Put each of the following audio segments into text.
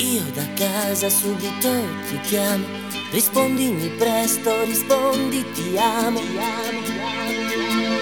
Io da casa subito ti chiamo, rispondimi presto, rispondi ti amo, ti amo, ti amo.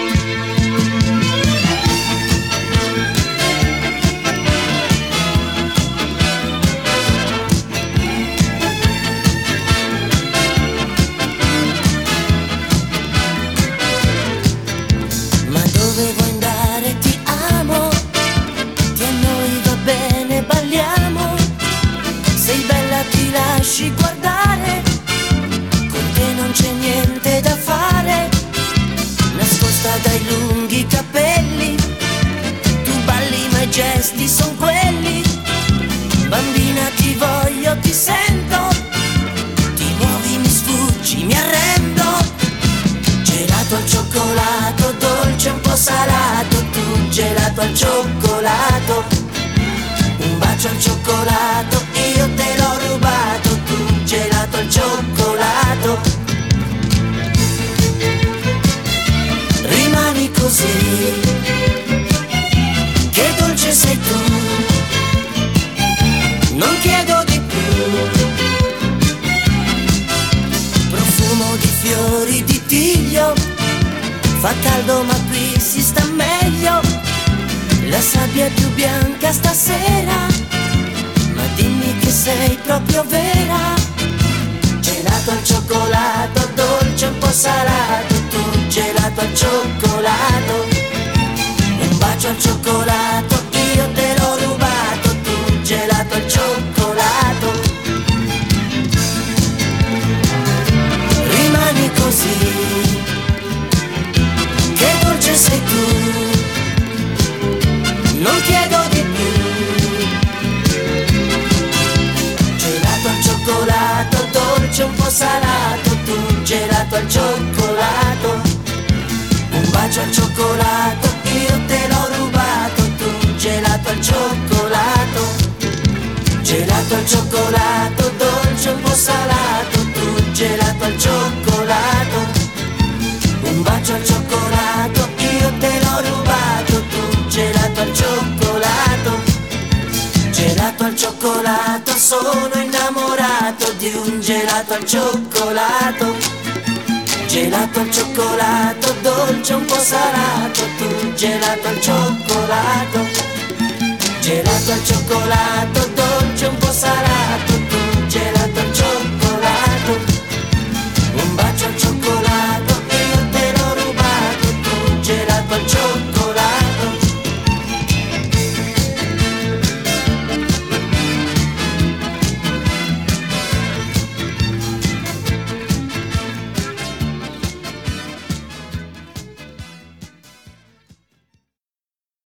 Ma dove vuoi andare? Ti amo, ti a noi va bene, balliamo. Sei bella, ti lasci guardare, con te non c'è niente da fare. Nascosta dai lunghi capelli, tu balli ma i gesti son quelli. Bambina ti voglio, ti sento, ti muovi, mi sfuggi, mi arrendo. Gelato al cioccolato, dolce un po' salato, tu gelato al cioccolato. Un bacio al cioccolato, io te l'ho rubato, tu gelato al cioccolato. Rimani così, che dolce sei tu, non chiedo di più. Profumo di fiori di tiglio, fa caldo ma qui si sta meglio. La sabbia è più bianca stasera, ma dimmi che sei proprio vera. Gelato al cioccolato, dolce un po' salato, tu gelato al cioccolato. Un bacio al cioccolato, io te l'ho rubato, tu gelato al cioccolato. Rimani così, che dolce sei tu, non chiedo di più. Gelato al cioccolato, dolce un po' salato, tu gelato al cioccolato. Un bacio al cioccolato, io te l'ho rubato, tu gelato al cioccolato. Gelato al cioccolato, dolce un po' salato, tu gelato al cioccolato. Un bacio al cioccolato, io te l'ho rubato, tu gelato al cioccolato. Gelato al cioccolato, sono innamorato di un gelato al cioccolato. Gelato al cioccolato, dolce un po' salato, tu gelato al cioccolato. Gelato al cioccolato,